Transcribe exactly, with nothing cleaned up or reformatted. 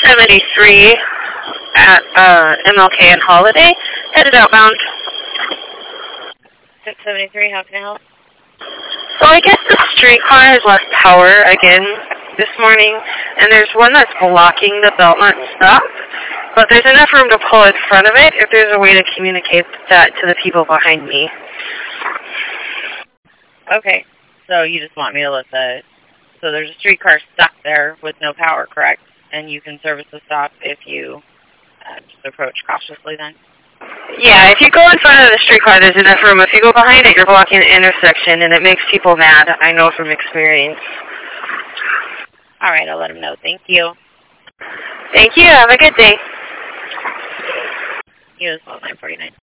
seventy-three at uh, M L K and Holiday, headed outbound. six seventy-three, how can I help? So I guess the streetcar has lost power again this morning, and there's one that's blocking the Belmont stop, but there's enough room to pull in front of it if there's a way to communicate that to the people behind me. Okay, so you just want me to let the... So there's a streetcar stuck there with no power, correct? And you can service the stop if you uh, just approach cautiously then? Yeah, if you go in front of the streetcar, there's enough room. If you go behind it, you're blocking the intersection, and it makes people mad. I know from experience. All right, I'll let them know. Thank you. Thank you. Have a good day. You as well, nine forty-nine.